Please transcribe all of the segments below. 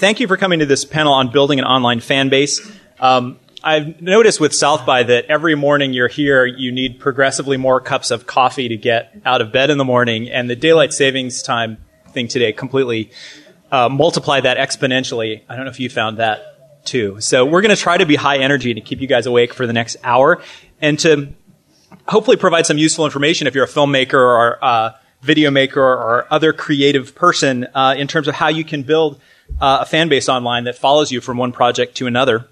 thank you for coming to this panel on building an online fan base. I've noticed with South by that every morning you're here, you need progressively more cups of coffee to get out of bed in the morning, and the daylight savings time thing today completely multiplied that exponentially. I don't know if you found that too. So we're going to try to be high energy to keep you guys awake for the next hour and to hopefully provide some useful information if you're a filmmaker or a video maker or other creative person in terms of how you can build a fan base online that follows you from one project to another.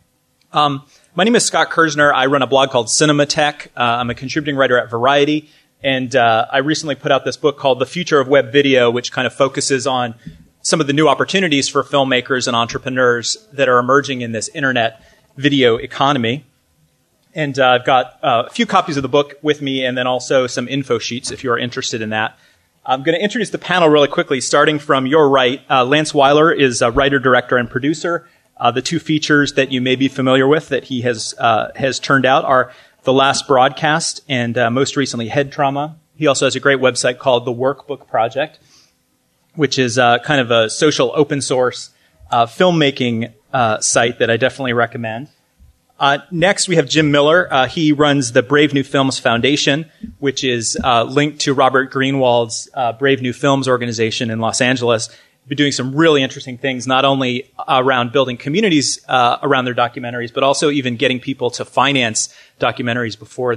My name is Scott Kersner. I run a blog called Cinematech. I'm a contributing writer at Variety, and I recently put out this book called The Future of Web Video, which kind of focuses on some of the new opportunities for filmmakers and entrepreneurs that are emerging in this internet video economy. And I've got a few copies of the book with me and then also some info sheets if you are interested in that. I'm going to introduce the panel really quickly, starting from your right. Lance Weiler is a writer, director, and producer. The two features that you may be familiar with that he has turned out are The Last Broadcast and most recently Head Trauma. He also has a great website called The Workbook Project, which is kind of a social open source filmmaking site that I definitely recommend. Next, we have Jim Miller. He runs the Brave New Films Foundation, which is linked to Robert Greenwald's Brave New Films organization in Los Angeles. Been doing some really interesting things, not only around building communities around their documentaries, but also even getting people to finance documentaries before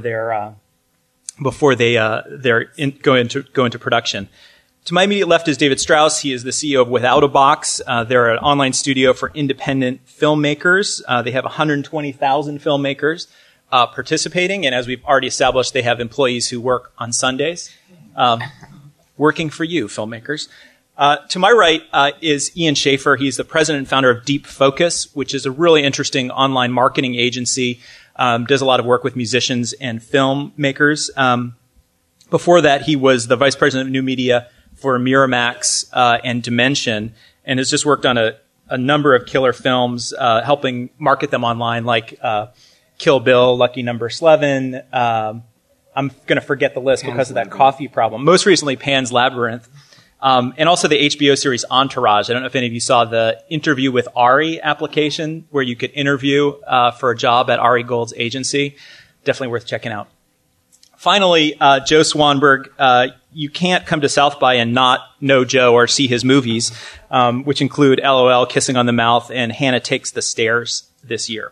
they go into production. To my immediate left is David Strauss. He is the CEO of Without a Box. They're an online studio for independent filmmakers. They have 120,000 filmmakers participating, and as we've already established, they have employees who work on Sundays, working for you, filmmakers. To my right is Ian Schaefer. He's the president and founder of Deep Focus, which is a really interesting online marketing agency. Does a lot of work with musicians and filmmakers. Before that, he was the vice president of new media for Miramax and Dimension, and has just worked on a number of killer films, helping market them online, like Kill Bill, Lucky Number 11. I'm going to forget the list because of that coffee problem. Most recently, Pan's Labyrinth. And also the HBO series Entourage. I don't know if any of you saw the Interview with Ari application where you could interview for a job at Ari Gold's agency. Definitely worth checking out. Finally, Joe Swanberg. You can't come to South by and not know Joe or see his movies, which include LOL, Kissing on the Mouth, and Hannah Takes the Stairs this year.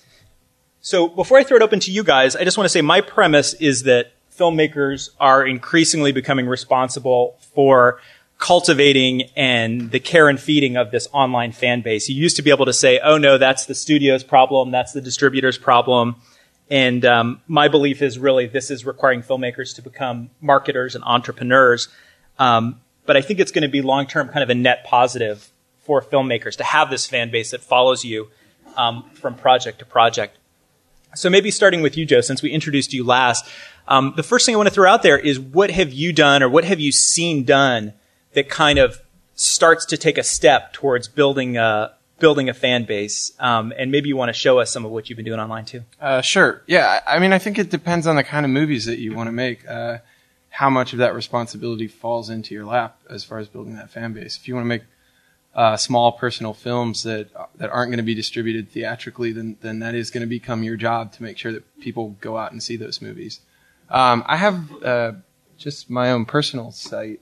So before I throw it open to you guys, I just want to say my premise is that filmmakers are increasingly becoming responsible for cultivating and the care and feeding of this online fan base. You used to be able to say, oh no, that's the studio's problem, that's the distributor's problem. And my belief is really this is requiring filmmakers to become marketers and entrepreneurs. But I think it's going to be long-term kind of a net positive for filmmakers to have this fan base that follows you from project to project. So maybe starting with you, Joe, since we introduced you last, the first thing I want to throw out there is what have you done or what have you seen done that kind of starts to take a step towards building a fan base? And maybe you want to show us some of what you've been doing online too. Sure. Yeah. I mean, I think it depends on the kind of movies that you want to make, how much of that responsibility falls into your lap as far as building that fan base. If you want to make small personal films that aren't going to be distributed theatrically, then that is going to become your job to make sure that people go out and see those movies. I have just my own personal site,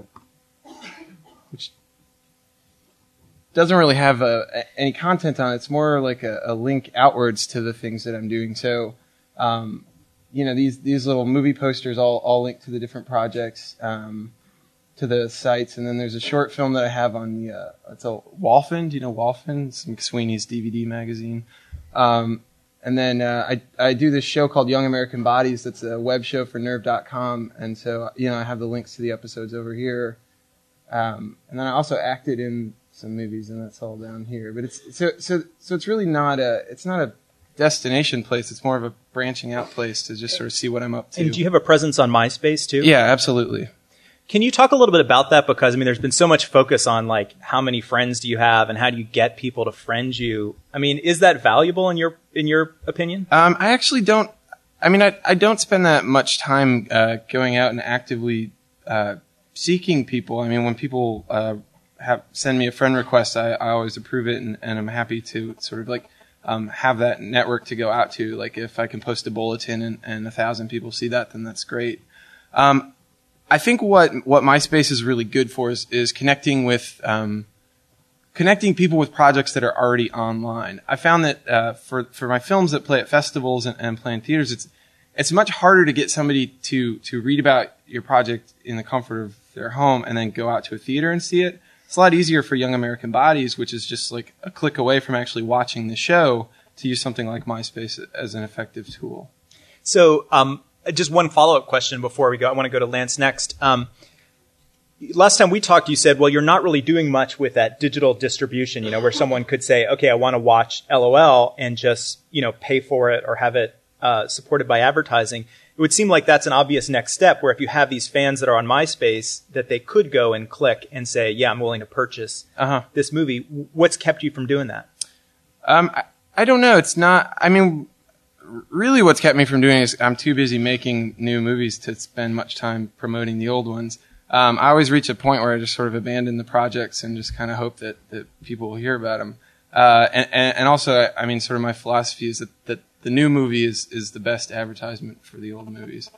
which doesn't really have any content on it. It's more like a link outwards to the things that I'm doing. So, these little movie posters all link to the different projects, to the sites. And then there's a short film that I have on it's a Walfen. Do you know Walfen? It's McSweeney's DVD magazine. And then I do this show called Young American Bodies. That's a web show for Nerve.com. And so, I have the links to the episodes over here. And then I also acted in some movies, and that's all down here. But it's it's really not a destination place. It's more of a branching out place to just sort of see what I'm up to. And do you have a presence on MySpace too? Yeah, absolutely. Can you talk a little bit about that? Because, there's been so much focus on, like, how many friends do you have and how do you get people to friend you? Is that valuable in your opinion? I actually don't. I don't spend that much time going out and actively seeking people. When people send me a friend request, I always approve it, and I'm happy to sort of like have that network to go out to. Like if I can post a bulletin and 1,000 people see that, then that's great. I think what MySpace is really good for is connecting with connecting people with projects that are already online. I found that for my films that play at festivals and play in theaters, it's much harder to get somebody to read about your project in the comfort of their home and then go out to a theater and see it. It's a lot easier for Young American Bodies, which is just like a click away from actually watching the show, to use something like MySpace as an effective tool. So just one follow-up question before we go. I want to go to Lance next. Last time we talked, you said, well, you're not really doing much with that digital distribution, where someone could say, okay, I want to watch LOL and just, pay for it or have it supported by advertising. It would seem like that's an obvious next step, where if you have these fans that are on MySpace, that they could go and click and say, yeah, I'm willing to purchase this movie. What's kept you from doing that? I don't know. It's not, really what's kept me from doing it is I'm too busy making new movies to spend much time promoting the old ones. I always reach a point where I just sort of abandon the projects and just kind of hope that people will hear about them. And also, sort of my philosophy is that the new movie is the best advertisement for the old movies.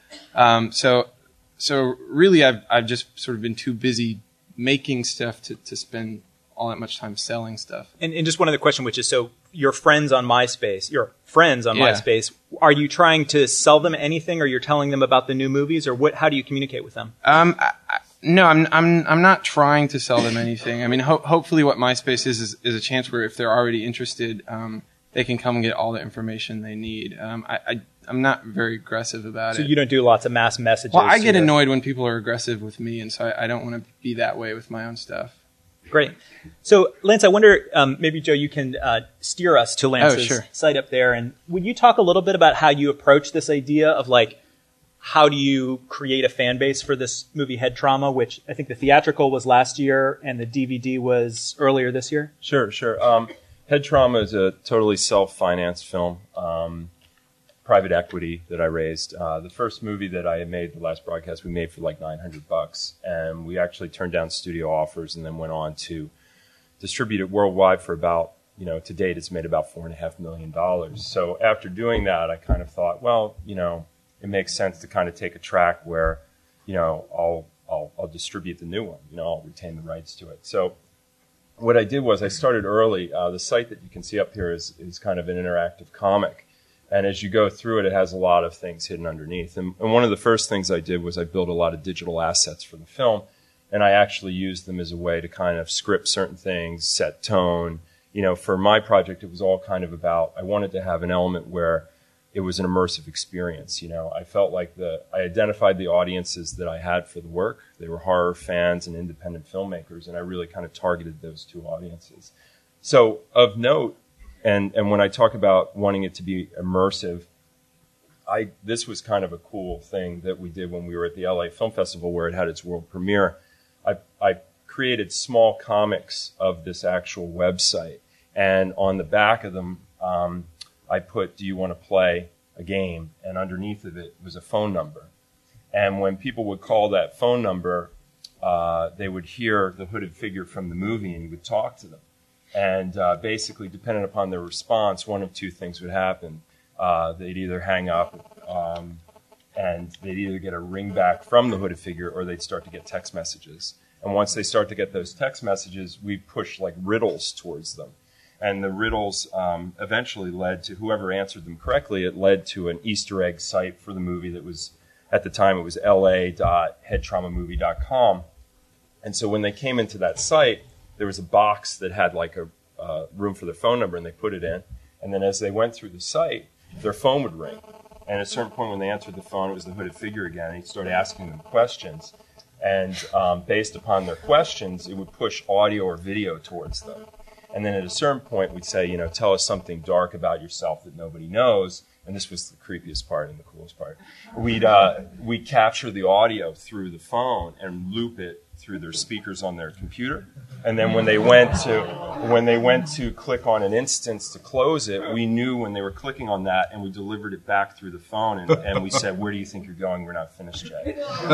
So really I've just sort of been too busy making stuff to spend all that much time selling stuff. And just one other question, which is, so your friends on MySpace, MySpace, are you trying to sell them anything, or you're telling them about the new movies, or how do you communicate with them? No, I'm not trying to sell them anything. Hopefully what MySpace is a chance where if they're already interested, they can come and get all the information they need. I'm not very aggressive about it. So you don't do lots of mass messages? Well, I get annoyed when people are aggressive with me, and so I don't want to be that way with my own stuff. Great. So, Lance, I wonder, maybe, Joe, you can steer us to Lance's site up there. And would you talk a little bit about how you approach this idea of, how do you create a fan base for this movie, Head Trauma, which I think the theatrical was last year and the DVD was earlier this year? Sure. Head Trauma is a totally self-financed film, private equity that I raised. The first movie that I had made, the last broadcast, we made for like $900, and we actually turned down studio offers and then went on to distribute it worldwide for about, to date it's made about $4.5 million. So after doing that, I kind of thought, well, it makes sense to kind of take a track where, I'll distribute the new one, I'll retain the rights to it. So what I did was I started early. The site that you can see up here is kind of an interactive comic. And as you go through it, it has a lot of things hidden underneath. And one of the first things I did was I built a lot of digital assets for the film. And I actually used them as a way to kind of script certain things, set tone. For my project, it was all kind of about, I wanted to have an element where it was an immersive experience. I felt like I identified the audiences that I had for the work. They were horror fans and independent filmmakers, and I really kind of targeted those two audiences. So of note, and when I talk about wanting it to be immersive, this was kind of a cool thing that we did when we were at the LA Film Festival, where it had its world premiere. I created small comics of this actual website, and on the back of them, I put, do you want to play a game? And underneath of it was a phone number. And when people would call that phone number, they would hear the hooded figure from the movie, and you would talk to them. And basically, depending upon their response, one of two things would happen. They'd either hang up and they'd either get a ring back from the hooded figure, or they'd start to get text messages. And once they start to get those text messages, we push like riddles towards them. And the riddles eventually led to, whoever answered them correctly, it led to an Easter egg site for the movie that was, at the time, it was la.headtraumamovie.com. And so when they came into that site, there was a box that had like a room for their phone number, and they put it in. And then as they went through the site, their phone would ring. And at a certain point when they answered the phone, it was the hooded figure again, and he'd start asking them questions. And based upon their questions, it would push audio or video towards them. And then at a certain point, we'd say, tell us something dark about yourself that nobody knows. And this was the creepiest part and the coolest part. We'd capture the audio through the phone and loop it through their speakers on their computer. And then when they went to click on an instance to close it, we knew when they were clicking on that, and we delivered it back through the phone, and we said, "Where do you think you're going? We're not finished yet."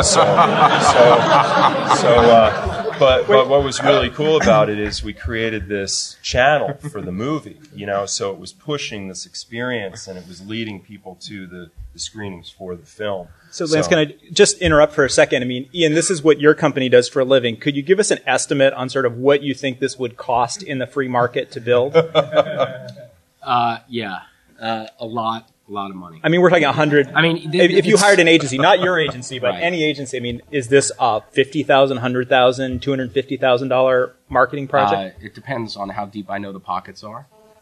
But what was really cool about it is we created this channel for the movie, so it was pushing this experience, and it was leading people to the screenings for the film. So, Lance, can I just interrupt for a second? I mean, Ian, this is what your company does for a living. Could you give us an estimate on sort of what you think this would cost in the free market to build? A lot of money. I mean, we're talking 100. I mean, if you hired an agency, not your agency, but right. Any agency, I mean, is this a $50,000, $100,000, $250,000 marketing project? It depends on how deep I know the pockets are.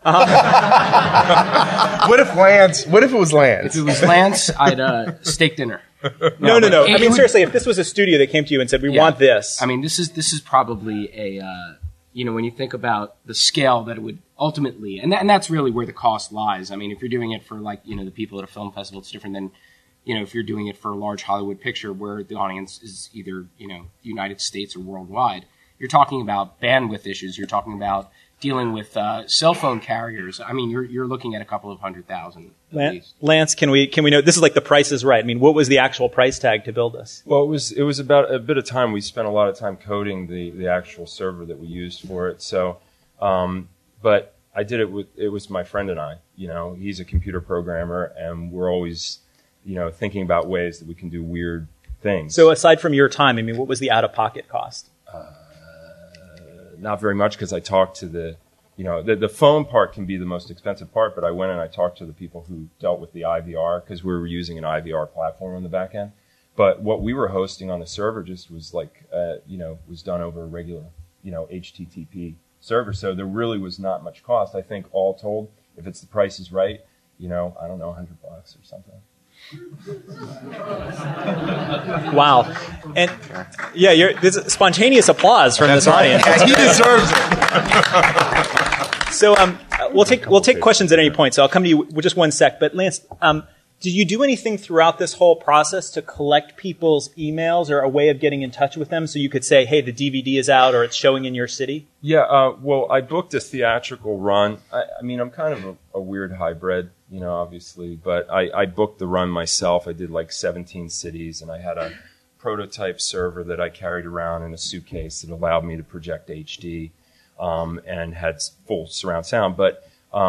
What if it was Lance? If it was Lance, I'd steak dinner. No. I mean, seriously, if this was a studio that came to you and said, we want this. I mean, this is probably a, when you think about the scale that it would ultimately, and that's really where the cost lies. I mean, if you're doing it for the people at a film festival, it's different than, if you're doing it for a large Hollywood picture where the audience is either, United States or worldwide. You're talking about bandwidth issues. You're talking about dealing with cell phone carriers. I mean, you're looking at a couple of $100,000 at least. Lance, can we know, this is like the Price is Right. I mean, what was the actual price tag to build this? Well, it was about a bit of time. We spent a lot of time coding the actual server that we used for it. So, but I did it was my friend and I. He's a computer programmer, and we're always, thinking about ways that we can do weird things. So aside from your time, I mean, what was the out-of-pocket cost? Not very much, because I talked to the phone part can be the most expensive part, but I went and I talked to the people who dealt with the IVR, because we were using an IVR platform on the back end. But what we were hosting on the server just was was done over a regular, HTTP server. So there really was not much cost. I think all told, if it's the Price is Right, I don't know, $100 or something. Wow. And there's spontaneous applause from this audience. He deserves it. So we'll take questions at any point. So I'll come to you with just one sec. But Lance, did you do anything throughout this whole process to collect people's emails or a way of getting in touch with them so you could say, hey, the DVD is out or it's showing in your city? Yeah, well, I booked a theatrical run. I mean, I'm kind of a weird hybrid, obviously, but I booked the run myself. I did 17 cities, and I had a prototype server that I carried around in a suitcase that allowed me to project HD and had full surround sound. But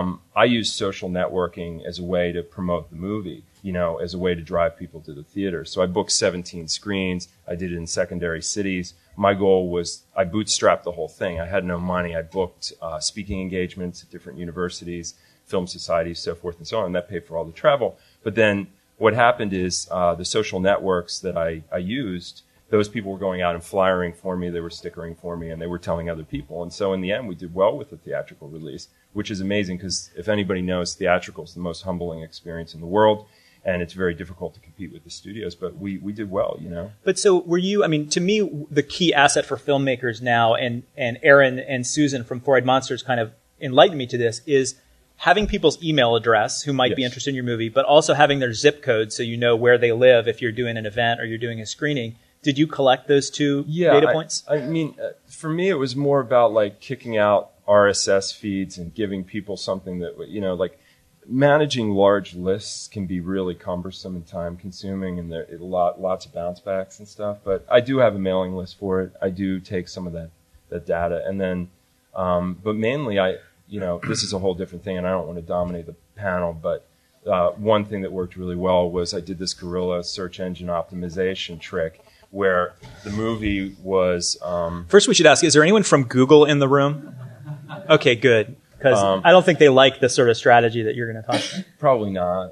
I used social networking as a way to promote the movie, as a way to drive people to the theater. So I booked 17 screens. I did it in secondary cities. My goal was I bootstrapped the whole thing. I had no money. I booked speaking engagements at different universities, film societies, so forth and so on. And that paid for all the travel. But then what happened is the social networks that I used, those people were going out and flyering for me. They were stickering for me, and they were telling other people. And so in the end, we did well with the theatrical release, which is amazing because if anybody knows, theatrical is the most humbling experience in the world. And it's very difficult to compete with the studios, but we did well, But so were you, I mean, to me, the key asset for filmmakers now, and Aaron and Susan from Four Eyed Monsters kind of enlightened me to this, is having people's email address who might be interested in your movie, but also having their zip code so you know where they live if you're doing an event or you're doing a screening. Did you collect those two data points? I mean, for me, it was more about kicking out RSS feeds and giving people something that, managing large lists can be really cumbersome and time consuming, and there lots of bounce backs and stuff. But I do have a mailing list for it. I do take some of that data, and then, but mainly this is a whole different thing, and I don't want to dominate the panel, but one thing that worked really well was I did this guerrilla search engine optimization trick where the movie was... First, we should ask, is there anyone from Google in the room? Okay, good. Because I don't think they like the sort of strategy that you're going to talk about. Probably not.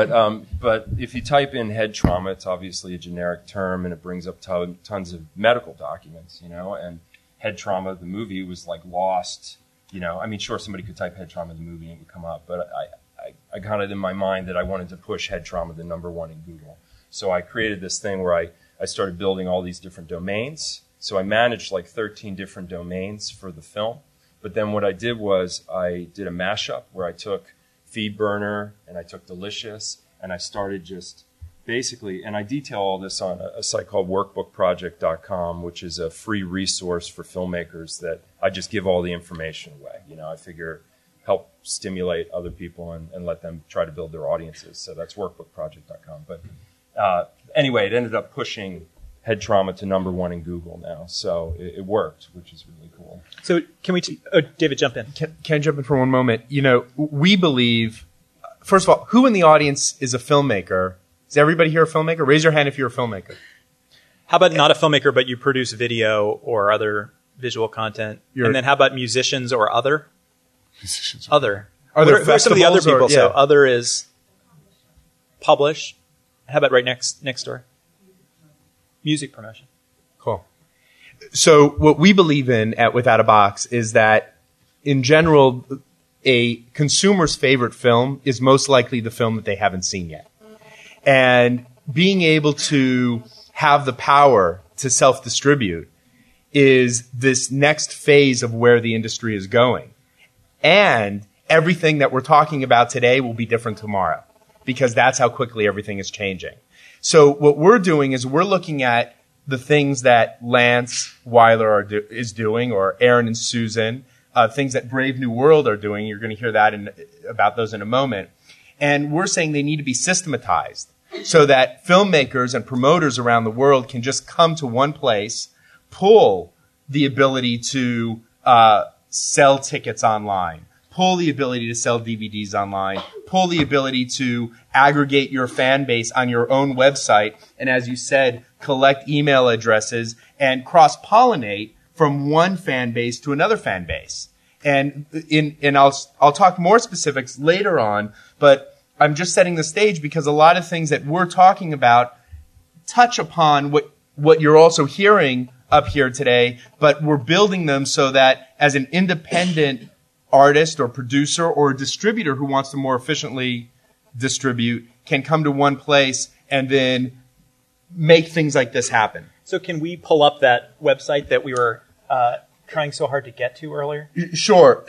But if you type in head trauma, it's obviously a generic term, and it brings up tons of medical documents, and head trauma, the movie, was lost. I mean, sure, somebody could type head trauma, the movie, and it would come up, but I got it in my mind that I wanted to push head trauma the number one in Google. So I created this thing where I started building all these different domains. So I managed 13 different domains for the film. But then what I did was I did a mashup where I took FeedBurner and I took Delicious, and I started just basically, and I detail all this on a site called workbookproject.com, which is a free resource for filmmakers that I just give all the information away. I figure help stimulate other people and let them try to build their audiences. So that's workbookproject.com. But anyway, it ended up pushing Head Trauma to #1 in Google now. So it worked, which is really cool. So can we, David, jump in. Can I jump in for one moment? We believe, first of all, who in the audience is a filmmaker? Is everybody here a filmmaker? Raise your hand if you're a filmmaker. How about not a filmmaker, but you produce video or other visual content? And then how about musicians or other? Musicians. Other. Are there who are some of the other festivals or- people? So yeah. other is publish. How about right next door? Music promotion. Cool. So what we believe in at Without a Box is that, in general, a consumer's favorite film is most likely the film that they haven't seen yet. And being able to have the power to self-distribute is this next phase of where the industry is going. And everything that we're talking about today will be different tomorrow, because that's how quickly everything is changing. So what we're doing is we're looking at the things that Lance Weiler is doing, or Aaron and Susan, things that Brave New World are doing. You're going to hear that about those in a moment. And we're saying they need to be systematized so that filmmakers and promoters around the world can just come to one place, pull the ability to sell tickets online, pull the ability to sell DVDs online, pull the ability to aggregate your fan base on your own website, and as you said, collect email addresses and cross-pollinate from one fan base to another fan base. And I'll talk more specifics later on, but I'm just setting the stage because a lot of things that we're talking about touch upon what you're also hearing up here today, but we're building them so that as an independent artist or producer or distributor who wants to more efficiently distribute can come to one place and then make things like this happen. So can we pull up that website that we were trying so hard to get to earlier? Sure.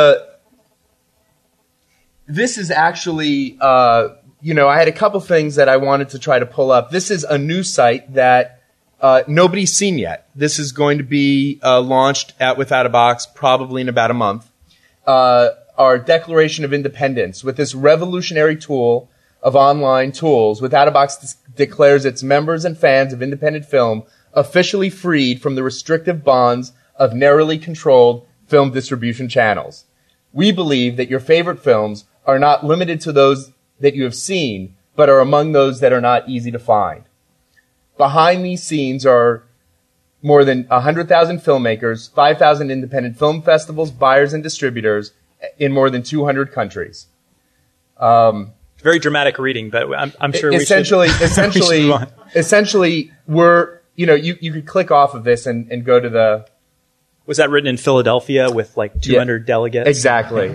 This is actually, I had a couple things that I wanted to try to pull up. This is a new site that nobody's seen yet. This is going to be launched at Without a Box probably in about a month. Our Declaration of Independence. With this revolutionary tool of online tools, Without a Box declares its members and fans of independent film officially freed from the restrictive bonds of narrowly controlled film distribution channels. We believe that your favorite films are not limited to those that you have seen, but are among those that are not easy to find. Behind these scenes are more than 100,000 filmmakers, 5,000 independent film festivals, buyers, and distributors in more than 200 countries. Very dramatic reading, but I'm sure we should move on. Essentially, you could click off of this and go to the. Was that written in Philadelphia with like 200 delegates? Exactly.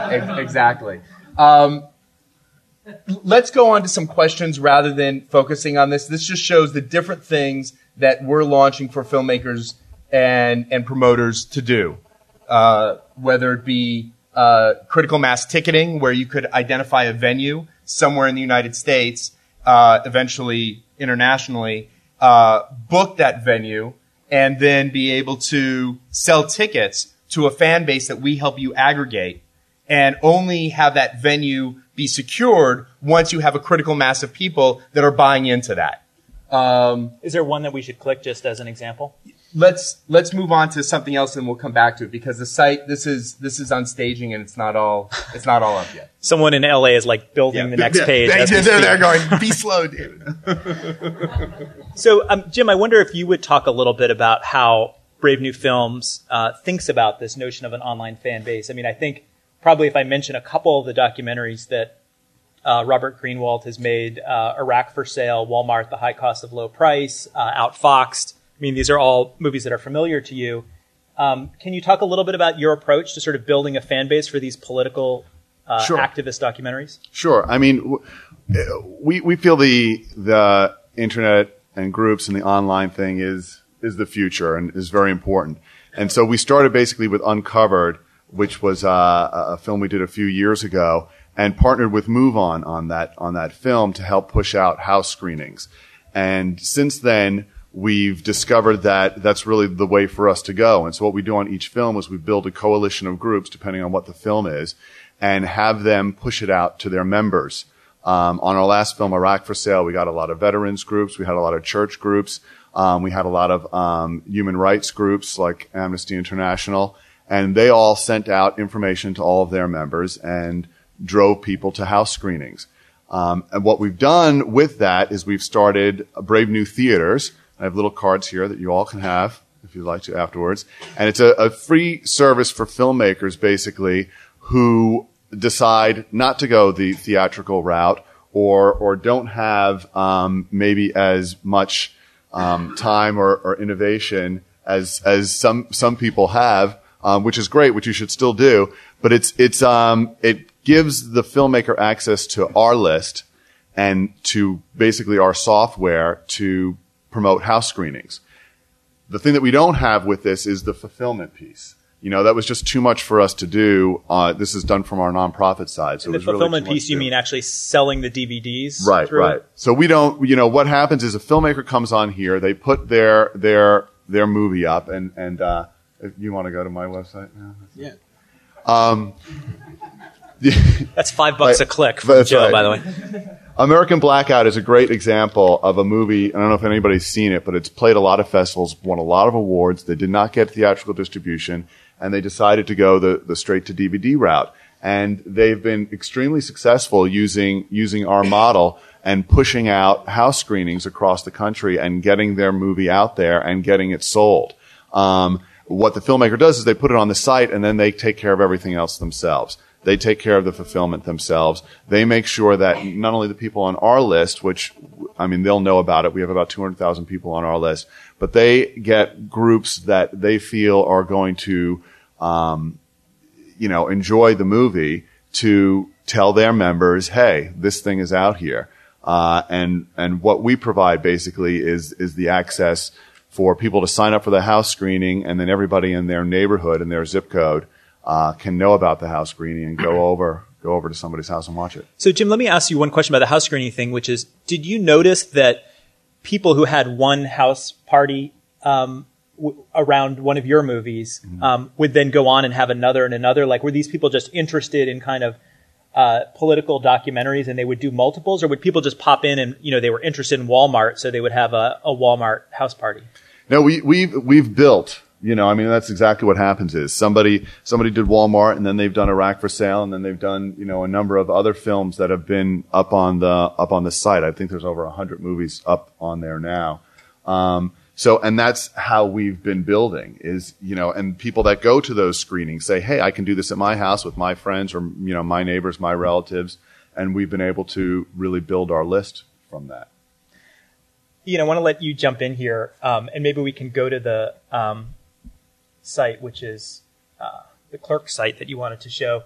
Let's go on to some questions rather than focusing on this. This just shows the different things that we're launching for filmmakers and promoters to do. Whether it be critical mass ticketing, where you could identify a venue somewhere in the United States, eventually internationally, book that venue, and then be able to sell tickets to a fan base that we help you aggregate, and only have that venue be secured once you have a critical mass of people that are buying into that. Is there one that we should click just as an example? Let's move on to something else, and we'll come back to it, because the site this is on staging and it's not all up yet. Someone in LA is like building the next page. They're going, be slow, David. So, Jim, I wonder if you would talk a little bit about how Brave New Films thinks about this notion of an online fan base. I mean, I think probably if I mention a couple of the documentaries that Robert Greenwald has made, Iraq for Sale, Walmart, The High Cost of Low Price, Outfoxed. I mean, these are all movies that are familiar to you. Can you talk a little bit about your approach to sort of building a fan base for these political activist documentaries? Sure. I mean, we feel the internet and groups and the online thing is the future and is very important. And so we started basically with Uncovered, which was a film we did a few years ago. and partnered with MoveOn on that film to help push out house screenings. And since then, we've discovered that that's really the way for us to go. And so what we do on each film is we build a coalition of groups, depending on what the film is, and have them push it out to their members. On our last film, Iraq for Sale, we got a lot of veterans groups. We had a lot of church groups. We had a lot of human rights groups like Amnesty International. And they all sent out information to all of their members and drove people to house screenings. And what we've done with that is we've started Brave New Theaters. I have little cards here that you all can have if you'd like to afterwards. And it's a free service for filmmakers, basically, who decide not to go the theatrical route or don't have maybe as much time or innovation as some people have, which is great, which you should still do. But it gives the filmmaker access to our list and to basically our software to promote house screenings. The thing that we don't have with this is the fulfillment piece. That was just too much for us to do. This is done from our nonprofit side. So and the fulfillment piece, you mean actually selling the DVDs? Right, right. So we don't, what happens is a filmmaker comes on here, they put their movie up, and if you want to go to my website now? Yeah. That's $5 a click from Joe, right. By the way. American Blackout is a great example of a movie. I don't know if anybody's seen it, but it's played a lot of festivals, won a lot of awards. They did not get theatrical distribution, and they decided to go the straight-to-DVD route. And they've been extremely successful using our model and pushing out house screenings across the country and getting their movie out there and getting it sold. What the filmmaker does is they put it on the site, and then they take care of everything else themselves. They take care of the fulfillment themselves. They make sure that not only the people on our list, which, they'll know about it. We have about 200,000 people on our list, but they get groups that they feel are going to, enjoy the movie to tell their members, hey, this thing is out here. And what we provide basically is the access for people to sign up for the house screening, and then everybody in their neighborhood and their zip code can know about the house screening and go over to somebody's house and watch it. So, Jim, let me ask you one question about the house screening thing, which is, did you notice that people who had one house party around one of your movies would then go on and have another and another? Like, were these people just interested in kind of political documentaries and they would do multiples, or would people just pop in and, they were interested in Walmart, so they would have a Walmart house party? No, we've built. That's exactly what happens is somebody did Walmart, and then they've done Iraq for Sale, and then they've done, a number of other films that have been up on the site. I think there's over 100 movies up on there now. And that's how we've been building is, and people that go to those screenings say, hey, I can do this at my house with my friends or, my neighbors, my relatives. And we've been able to really build our list from that. I want to let you jump in here, and maybe we can go to the site, which is the Clerk site that you wanted to show.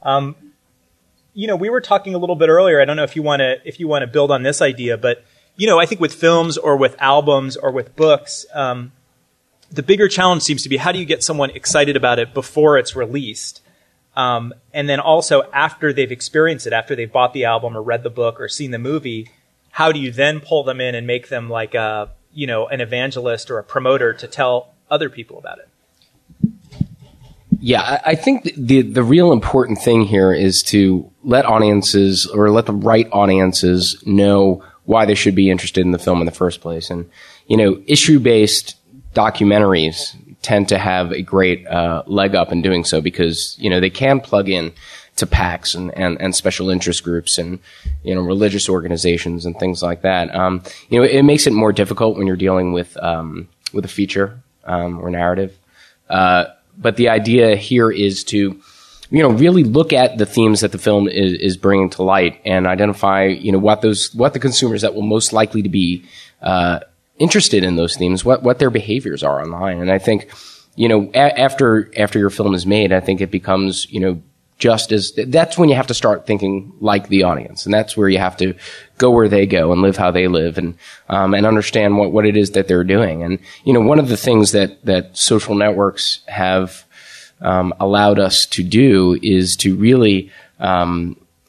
We were talking a little bit earlier. I don't know if you want to build on this idea, but I think with films or with albums or with books, the bigger challenge seems to be how do you get someone excited about it before it's released, and then also after they've experienced it, after they've bought the album or read the book or seen the movie. How do you then pull them in and make them like an evangelist or a promoter to tell other people about it? Yeah, I think the real important thing here is to let audiences, or let the right audiences, know why they should be interested in the film in the first place. And, issue-based documentaries tend to have a great leg up in doing so because, they can plug in to PACs and special interest groups and, religious organizations and things like that. It makes it more difficult when you're dealing with a feature or narrative. But the idea here is to, really look at the themes that the film is bringing to light and identify, what the consumers that will most likely to be interested in those themes, what their behaviors are online. And I think, after your film is made, I think it becomes, that's when you have to start thinking like the audience, and that's where you have to go where they go and live how they live, and understand what it is that they're doing. And one of the things that social networks have allowed us to do is to really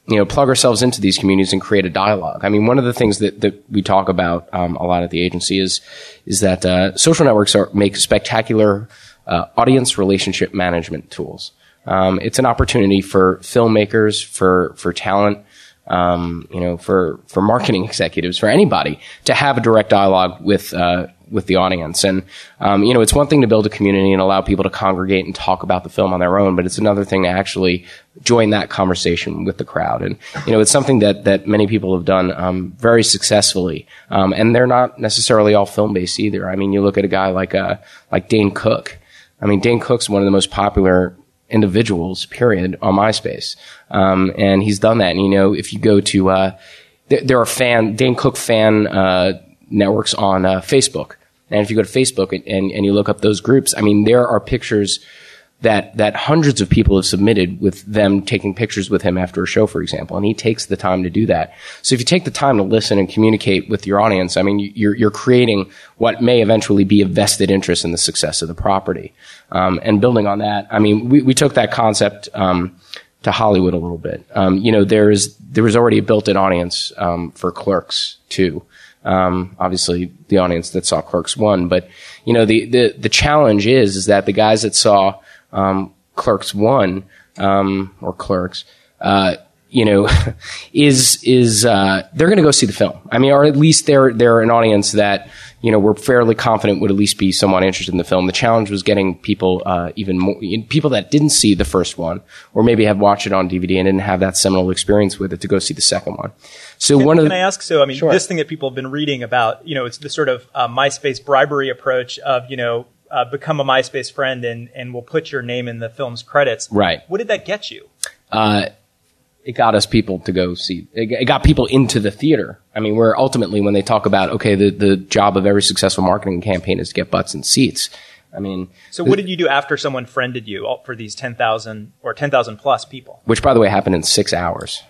plug ourselves into these communities and create a dialogue. I mean, one of the things that we talk about a lot at the agency is that social networks make spectacular audience relationship management tools. It's an opportunity for filmmakers, for talent, for marketing executives, for anybody to have a direct dialogue with the audience. And, it's one thing to build a community and allow people to congregate and talk about the film on their own, but it's another thing to actually join that conversation with the crowd. And, it's something that many people have done, very successfully. And they're not necessarily all film-based either. I mean, you look at a guy like Dane Cook. I mean, Dane Cook's one of the most popular individuals, period, on MySpace. And he's done that. And, if you go to, there are Dane Cook fan, networks on, Facebook. And if you go to Facebook and you look up those groups, I mean, there are pictures that hundreds of people have submitted with them taking pictures with him after a show, for example. And he takes the time to do that. So if you take the time to listen and communicate with your audience, I mean, you're creating what may eventually be a vested interest in the success of the property. And building on that, I mean, we took that concept, to Hollywood a little bit. There was already a built-in audience, for Clerks 2. Obviously the audience that saw Clerks 1, but, the challenge is that the guys that saw, Clerks 1, or Clerks, is they're going to go see the film. I mean, or at least they're an audience that, we're fairly confident would at least be somewhat interested in the film. The challenge was getting people, even more, people that didn't see the first one, or maybe have watched it on DVD and didn't have that seminal experience with it, to go see the second one. So can I ask? So, I mean, Sure. This thing that people have been reading about, it's the sort of MySpace bribery approach of, become a MySpace friend and we'll put your name in the film's credits. Right. What did that get you? It got us people to go see. It got people into the theater. I mean, where ultimately, when they talk about, okay, the job of every successful marketing campaign is to get butts in seats. I mean, so what did you do after someone friended you for these 10,000 or 10,000 plus people? Which, by the way, happened in 6 hours.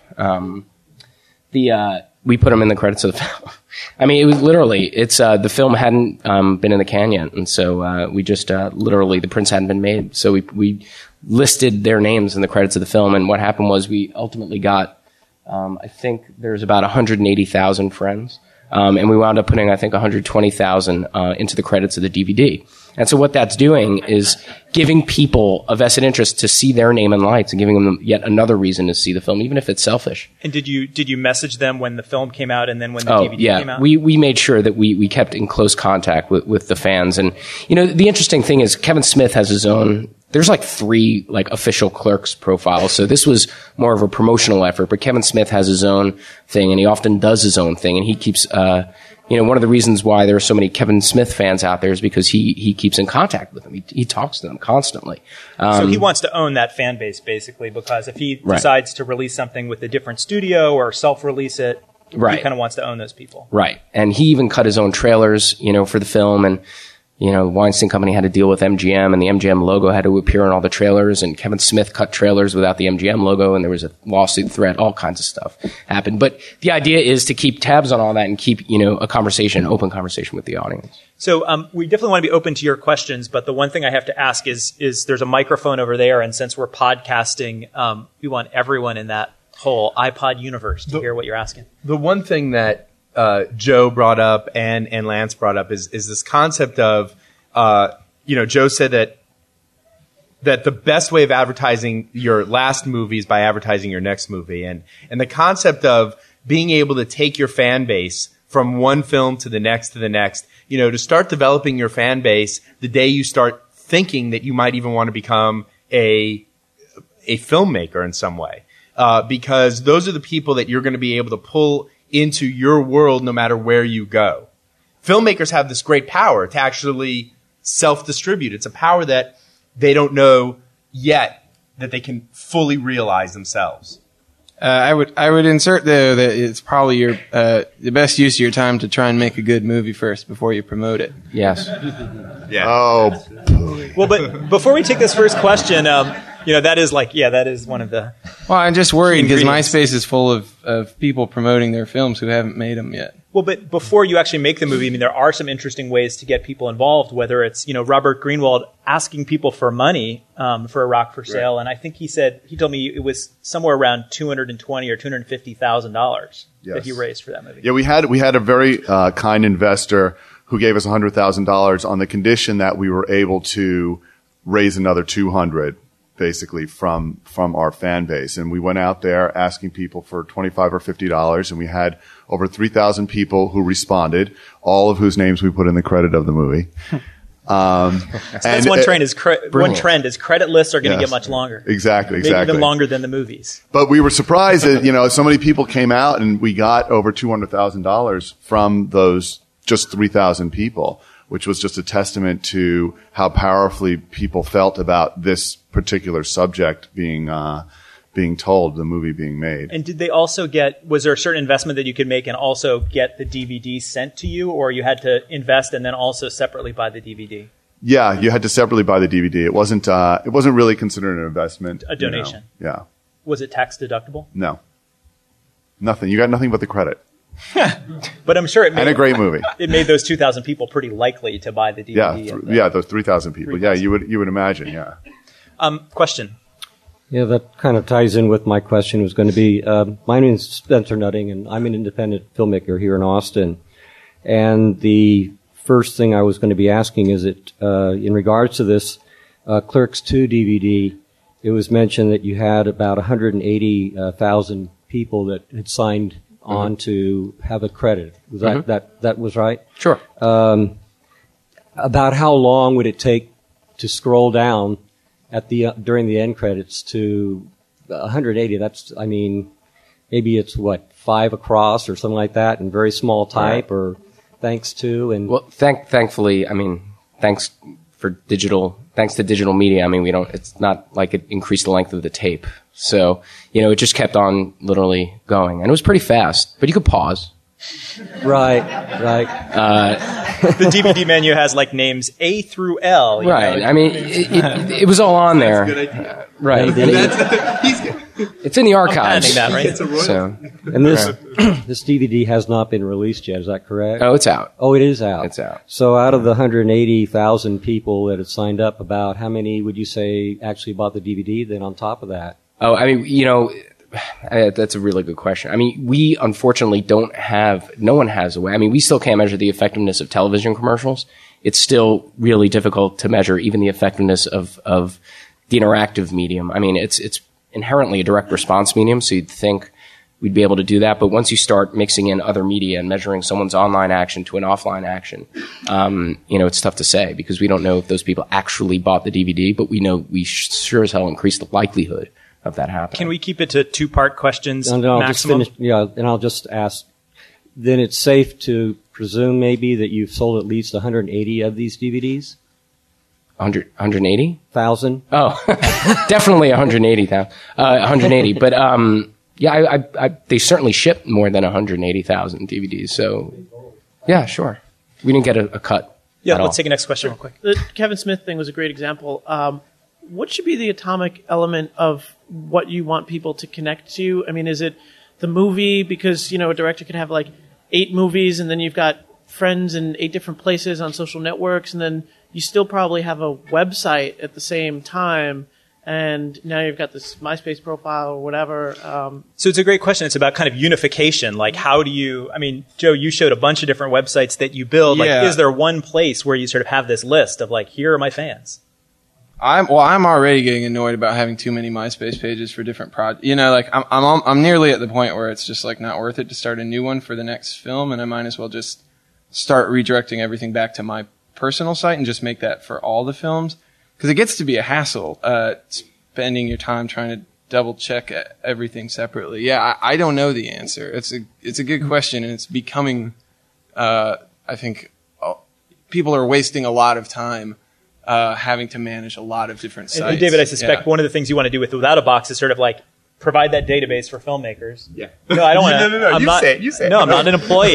We put them in the credits of the film. I mean, it was literally, the film hadn't been in the can yet, and so we just literally, the prints hadn't been made, so we listed their names in the credits of the film. And what happened was we ultimately got, I think there's about 180,000 friends, and we wound up putting, I think, 120,000 into the credits of the DVD. And so what that's doing is giving people a vested interest to see their name in lights and giving them yet another reason to see the film, even if it's selfish. And did you message them when the film came out and then when the DVD came out? We made sure that we kept in close contact with the fans. And, the interesting thing is Kevin Smith has his own, there's like 3 official Clerks profiles. So this was more of a promotional effort, but Kevin Smith has his own thing, and he often does his own thing, and he keeps, one of the reasons why there are so many Kevin Smith fans out there is because he keeps in contact with them. He talks to them constantly. So he wants to own that fan base, basically, because if he decides to release something with a different studio or self-release it, he kind of wants to own those people. Right. And he even cut his own trailers, for the film. And, the Weinstein Company had to deal with MGM, and the MGM logo had to appear in all the trailers, and Kevin Smith cut trailers without the MGM logo, and there was a lawsuit threat, all kinds of stuff happened. But the idea is to keep tabs on all that and keep, a conversation, open conversation with the audience. So we definitely want to be open to your questions, but the one thing I have to ask is there's a microphone over there, and since we're podcasting, we want everyone in that whole iPod universe to hear what you're asking. The one thing that Joe brought up and Lance brought up is this concept of, Joe said that the best way of advertising your last movie is by advertising your next movie. And the concept of being able to take your fan base from one film to the next, to start developing your fan base the day you start thinking that you might even want to become a filmmaker in some way. Because those are the people that you're going to be able to pull into your world no matter where you go. Filmmakers have this great power to actually self-distribute. It's a power that they don't know yet that they can fully realize themselves. I would insert though that it's probably your the best use of your time to try and make a good movie first before you promote it. Yes. Yeah. Oh. Well, but before we take this first question, that is one of the. Well, I'm just worried because MySpace is full of people promoting their films who haven't made them yet. Well, but before you actually make the movie, I mean, there are some interesting ways to get people involved, whether it's, Robert Greenwald asking people for money for A Rock for Sale. Right. And I think he told me it was somewhere around $220,000 or $250,000 that he raised for that movie. Yeah, we had a very kind investor who gave us $100,000 on the condition that we were able to raise another $200,000 basically from our fan base. And we went out there asking people for $25 or $50, and we had over 3,000 people who responded, all of whose names we put in the credit of the movie. That's one trend is credit lists are going to get much longer. Exactly. Maybe even longer than the movies. But we were surprised that, so many people came out, and we got over $200,000 from those just 3,000 people, which was just a testament to how powerfully people felt about this particular subject being told, the movie being made. And did they also was there a certain investment that you could make and also get the DVD sent to you, or you had to invest and then also separately buy the DVD? Yeah, you had to separately buy the DVD. It wasn't really considered an investment. A donation. Yeah. Was it tax deductible? No. Nothing. You got nothing but the credit. But I'm sure it made a great movie. It made those 2,000 people pretty likely to buy the DVD. Those 3,000 people. 3,000. Yeah, you would imagine. Yeah. Question. Yeah, that kind of ties in with my question. Was going to be, my name is Spencer Nutting, and I'm an independent filmmaker here in Austin. And the first thing I was going to be asking is in regards to this Clerks 2 DVD, it was mentioned that you had about 180,000 people that had signed on to have it credited. Was that was right? Sure. About how long would it take to scroll down during the end credits to 180? That's, maybe it's 5 across or something like that in very small type, or thanks to and thankfully, thanks to digital media. It's not like it increased the length of the tape. So, it just kept on literally going. And it was pretty fast, but you could pause. Right. The DVD menu has names A through L. Right. It was all on there. That's a good idea. Right. It's in the archives. That, right? So, and this DVD has not been released yet. Is that correct? Oh, it's out. Oh, it is out. It's out. So out of the 180,000 people that had signed up, about how many would you say actually bought the DVD then on top of that? Oh, that's a really good question. We unfortunately no one has a way. We still can't measure the effectiveness of television commercials. It's still really difficult to measure even the effectiveness of the interactive medium. It's inherently a direct response medium, so you'd think we'd be able to do that. But once you start mixing in other media and measuring someone's online action to an offline action, it's tough to say because we don't know if those people actually bought the DVD, but we know we sure as hell increased the likelihood of that happening. Can we keep it to 2-part questions I'll maximum? just finish, and I'll just ask, then it's safe to presume maybe that you've sold at least 180 of these DVDs? 180? 1,000? Oh, definitely 180,000. 180. But, I they certainly shipped more than 180,000 DVDs. So, yeah, sure. We didn't get a cut. Yeah, let's take the next question real quick. The Kevin Smith thing was a great example. What should be the atomic element of what you want people to connect to? Is it the movie? Because, a director could have 8 movies and then you've got friends in 8 different places on social networks, and then you still probably have a website at the same time, and now you've got this MySpace profile or whatever. So it's a great question. It's about kind of unification. How do you, Joe, you showed a bunch of different websites that you build. Yeah. Is there one place where you sort of have this list of here are my fans? I'm already getting annoyed about having too many MySpace pages for different projects. I'm nearly at the point where it's just not worth it to start a new one for the next film, and I might as well just start redirecting everything back to my personal site and just make that for all the films, because it gets to be a hassle spending your time trying to double check everything separately. Yeah, I don't know the answer. It's a good question, and it's becoming. I think people are wasting a lot of time having to manage a lot of different sites. And David, I suspect one of the things you want to do with Without a Box is sort of provide that database for filmmakers. Yeah. No, I don't want to. No. You say it. No, I'm not an employee.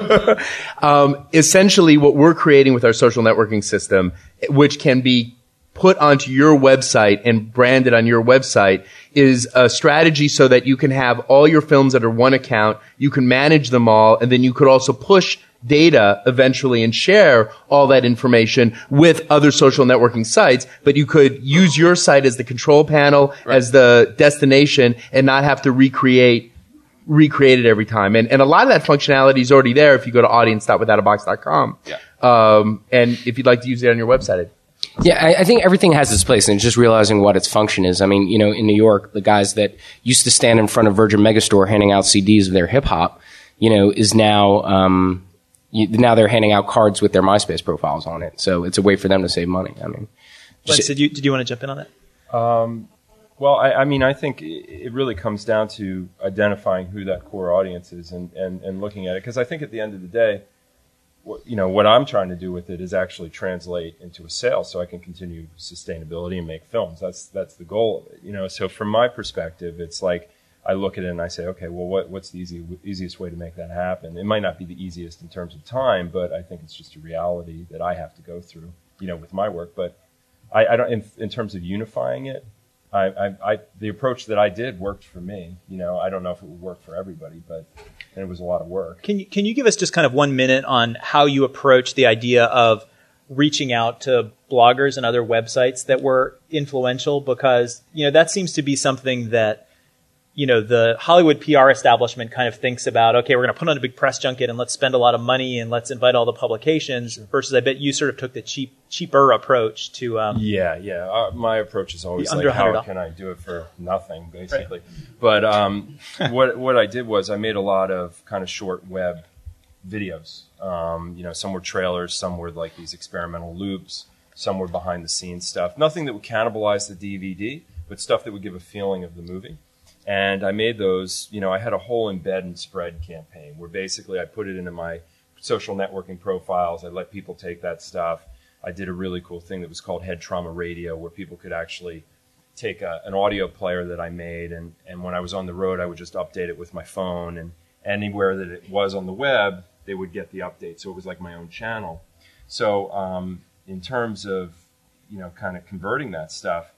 Essentially, what we're creating with our social networking system, which can be put onto your website and branded on your website is a strategy so that you can have all your films under one account, you can manage them all, and then you could also push data eventually and share all that information with other social networking sites, but you could use your site as the control panel, as the destination, and not have to recreate it every time. And a lot of that functionality is already there if you go to audience.withoutabox.com. And if you'd like to use it on your website. Yeah, I think everything has its place, and it's just realizing what its function is. I mean, in New York, the guys that used to stand in front of Virgin Megastore handing out CDs of their hip hop, is now now they're handing out cards with their MySpace profiles on it. So it's a way for them to save money. I mean, Lance, did you want to jump in on that? Well, I think it really comes down to identifying who that core audience is and looking at it. Because I think at the end of the day, what I'm trying to do with it is actually translate into a sale so I can continue sustainability and make films. That's the goal of it. So from my perspective, it's like I look at it and I say, okay, well, what's the easiest way to make that happen? It might not be the easiest in terms of time, but I think it's just a reality that I have to go through, with my work. But I don't, in terms of unifying it, the approach that I did worked for me. I don't know if it would work for everybody, but it was a lot of work. Can you give us just kind of 1 minute on how you approach the idea of reaching out to bloggers and other websites that were influential? Because, that seems to be something that, the Hollywood PR establishment kind of thinks about, okay, we're going to put on a big press junket and let's spend a lot of money and let's invite all the publications, versus I bet you sort of took the cheaper approach to... my approach is always like, how can I do it for nothing, basically? Right. But what I did was I made a lot of kind of short web videos. Some were trailers, some were like these experimental loops, some were behind the scenes stuff. Nothing that would cannibalize the DVD, but stuff that would give a feeling of the movie. And I made those, I had a whole embed and spread campaign where basically I put it into my social networking profiles. I let people take that stuff. I did a really cool thing that was called Head Trauma Radio, where people could actually take an audio player that I made, and when I was on the road, I would just update it with my phone, and anywhere that it was on the web, they would get the update. So it was like my own channel. So in terms of, kind of converting that stuff,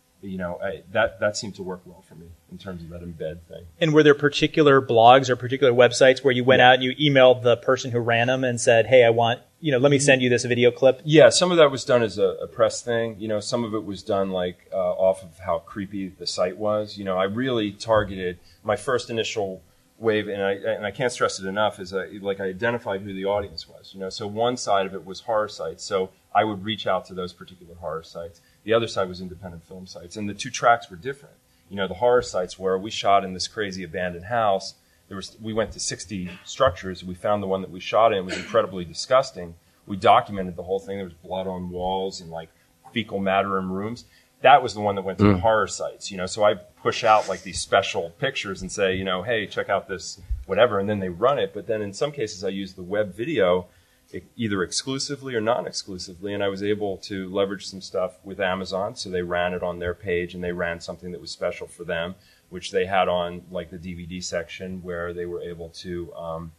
that seemed to work well for me in terms of that embed thing. And were there particular blogs or particular websites where you went out and you emailed the person who ran them and said, hey, I want, let me send you this video clip? Yeah, some of that was done as a press thing. Some of it was done like off of how creepy the site was. I really targeted my first initial wave, and I can't stress it enough, is I identified who the audience was. So one side of it was horror sites, so I would reach out to those particular horror sites. The other side was independent film sites, and the two tracks were different. The horror sites where we shot in this crazy abandoned house. We went to 60 structures. We found the one that we shot in was incredibly disgusting. We documented the whole thing. There was blood on walls and like fecal matter in rooms. That was the one that went to the horror sites. So I push out like these special pictures and say, hey, check out this whatever, and then they run it. But then in some cases I use the web video either exclusively or non-exclusively, and I was able to leverage some stuff with Amazon, so they ran it on their page, and they ran something that was special for them, which they had on like the DVD section, where they were able to,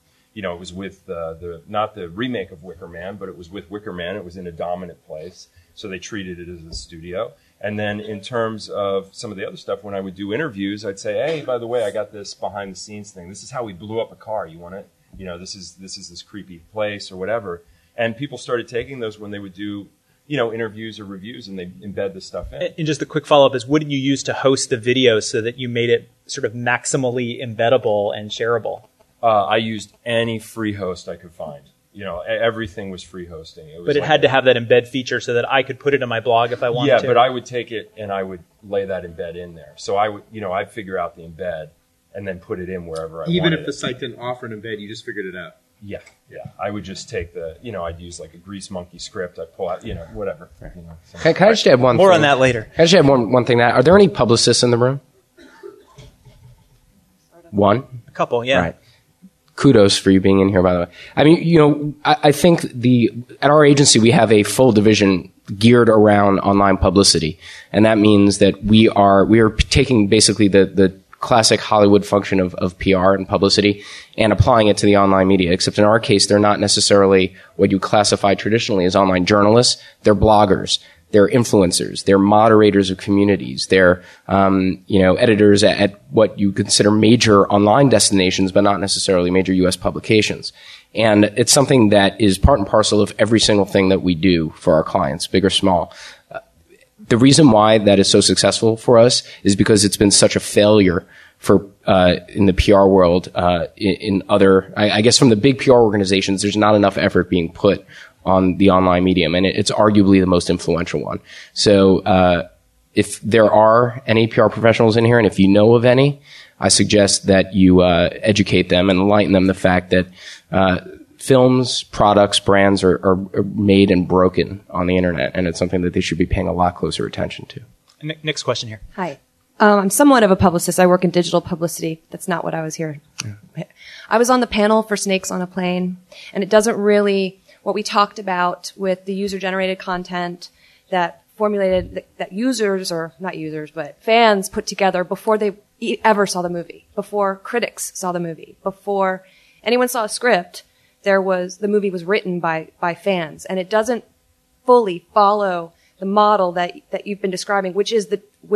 it was with the not the remake of Wicker Man, but it was with Wicker Man. It was in a dominant place, so they treated it as a studio. And then in terms of some of the other stuff, when I would do interviews, I'd say, hey, by the way, I got this behind the scenes thing. This is how we blew up a car. You want it? This is this creepy place or whatever. And people started taking those when they would do, interviews or reviews, and they embed the stuff in. And just a quick follow-up is, what did you use to host the video so that you made it sort of maximally embeddable and shareable? I used any free host I could find. Everything was free hosting. But it had to have that embed feature so that I could put it in my blog if I wanted to. Yeah, but I would take it and I would lay that embed in there. So I would, I'd figure out the embed and then put it in wherever I wanted. Even if the site didn't offer an embed, you just figured it out. Yeah. I would just take I'd use like a Grease Monkey script. I'd pull out, whatever. Can I just add one More thing? on that later. Can I just add one thing? Are there any publicists in the room? One? A couple, yeah. Right. Kudos for you being in here, by the way. I mean, I think at our agency, we have a full division geared around online publicity. And that means that we are taking basically the classic Hollywood function of PR and publicity and applying it to the online media. Except in our case, they're not necessarily what you classify traditionally as online journalists. They're bloggers. They're influencers. They're moderators of communities. They're, editors at what you consider major online destinations, but not necessarily major U.S. publications. And it's something that is part and parcel of every single thing that we do for our clients, big or small. The reason why that is so successful for us is because it's been such a failure for in the PR world, in other, I guess from the big PR organizations, there's not enough effort being put on the online medium, and it's arguably the most influential one. So if there are any PR professionals in here, and if you know of any, I suggest that you educate them and enlighten them the fact that films, products, brands are made and broken on the internet, and it's something that they should be paying a lot closer attention to. Next question here. Hi. I'm somewhat of a publicist. I work in digital publicity. That's not what I was here. Yeah. I was on the panel for Snakes on a Plane, and it doesn't really, what we talked about with the user-generated content that formulated, that users, or not users, but fans put together before they ever saw the movie, before critics saw the movie, before anyone saw a script, the movie was written by fans, and it doesn't fully follow the model that you've been describing, which is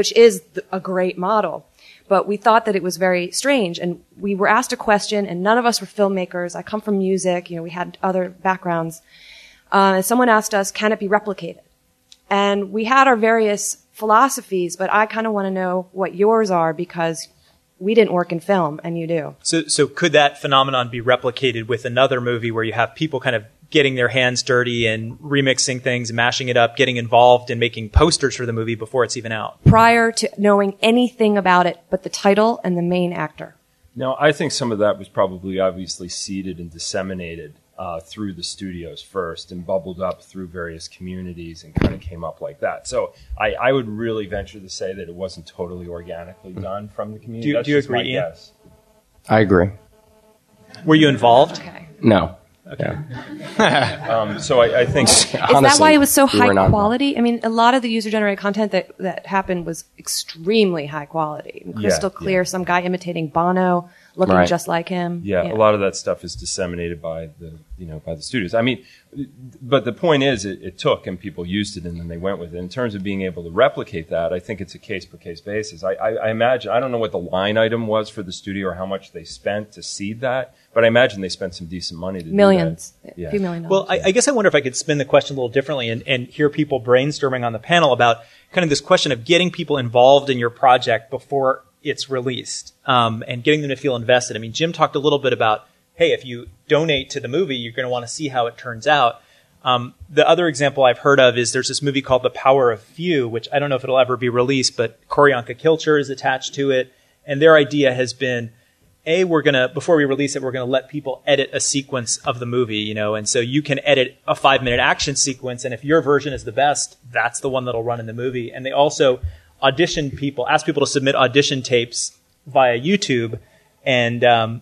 a great model. But we thought that it was very strange, and we were asked a question, and none of us were filmmakers. I come from music, we had other backgrounds. And someone asked us, can it be replicated? And we had our various philosophies, but I kind of want to know what yours are, because we didn't work in film, and you do. So could that phenomenon be replicated with another movie where you have people kind of getting their hands dirty and remixing things, mashing it up, getting involved and making posters for the movie before it's even out? Prior to knowing anything about it but the title and the main actor. No, I think some of that was probably obviously seeded and disseminated through the studios first and bubbled up through various communities and kind of came up like that. So I would really venture to say that it wasn't totally organically done from the community. Do you agree, Ian? Guess. I agree. Were you involved? Okay. No. Okay. So I think... Is that why it was so high quality? I mean, a lot of the user-generated content that happened was extremely high quality. Crystal clear, some guy imitating Bono, looking just like him. Yeah, a lot of that stuff is disseminated by the studios. I mean, but the point is, it took and people used it and then they went with it. In terms of being able to replicate that, I think it's a case-by-case basis. I imagine, I don't know what the line item was for the studio or how much they spent to seed that, but I imagine they spent some decent money to Millions. do that. Yeah. A few $million. Well, I guess I wonder if I could spin the question a little differently and hear people brainstorming on the panel about kind of this question of getting people involved in your project before it's released, and getting them to feel invested. I mean, Jim talked a little bit about, hey, if you donate to the movie, you're going to want to see how it turns out. The other example I've heard of is there's this movie called The Power of Few, which I don't know if it'll ever be released, but Koryanka Kilcher is attached to it. And their idea has been, before we release it, we're going to let people edit a sequence of the movie, and so you can edit a 5-minute action sequence. And if your version is the best, that's the one that'll run in the movie. And they also ask people to submit audition tapes via YouTube. And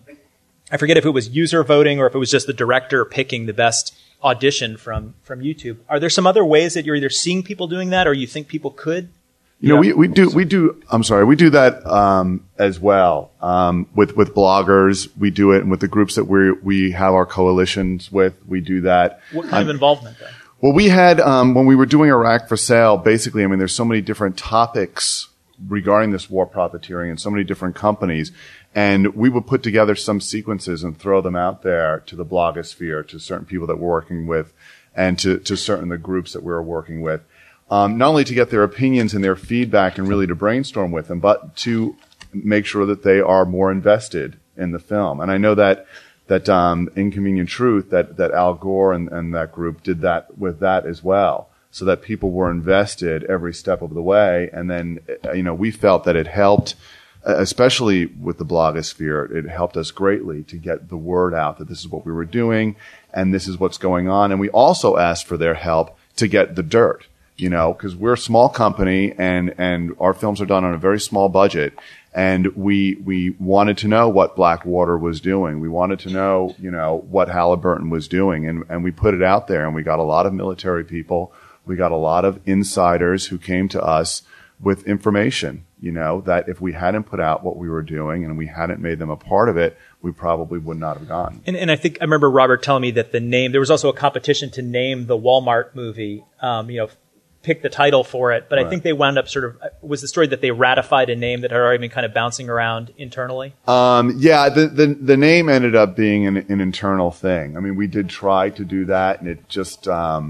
I forget if it was user voting or if it was just the director picking the best audition from YouTube. Are there some other ways that you're either seeing people doing that or you think people could? We do. I'm sorry. We do that as well with bloggers. We do it, and with the groups that we have our coalitions with, we do that. What kind of involvement then? Well, we had when we were doing Iraq for Sale. Basically, I mean, there's so many different topics regarding this war profiteering, and so many different companies, and we would put together some sequences and throw them out there to the blogosphere, to certain people that we're working with, and to certain the groups that we're working with. Not only to get their opinions and their feedback and really to brainstorm with them, but to make sure that they are more invested in the film. And I know that Inconvenient Truth, that Al Gore and that group did that with that as well, so that people were invested every step of the way. And then, we felt that it helped, especially with the blogosphere, it helped us greatly to get the word out that this is what we were doing and this is what's going on. And we also asked for their help to get the dirt. Because we're a small company and our films are done on a very small budget, and we wanted to know what Blackwater was doing. We wanted to know, what Halliburton was doing, and we put it out there, and we got a lot of military people. We got a lot of insiders who came to us with information, that if we hadn't put out what we were doing and we hadn't made them a part of it, we probably would not have gotten. And I think I remember Robert telling me that there was also a competition to name the Walmart movie, pick the title for it, but I Right. think they wound up was the story that they ratified a name that had already been kind of bouncing around internally? Yeah, the name ended up being an internal thing. I mean, we did try to do that, and it just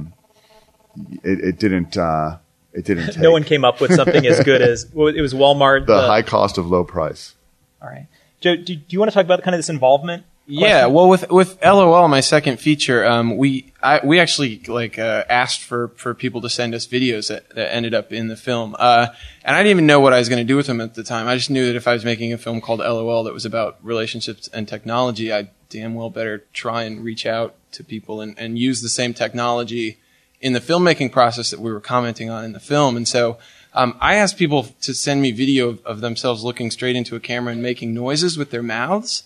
it didn't take. No one came up with something as good as it was Walmart. The high cost of low price. All right, Joe, do you want to talk about kind of this involvement? Yeah, well, with LOL, my second feature, we actually asked for people to send us videos that ended up in the film, and I didn't even know what I was going to do with them at the time. I just knew that if I was making a film called LOL that was about relationships and technology, I damn well better try and reach out to people and use the same technology in the filmmaking process that we were commenting on in the film. And so I asked people to send me video of themselves looking straight into a camera and making noises with their mouths.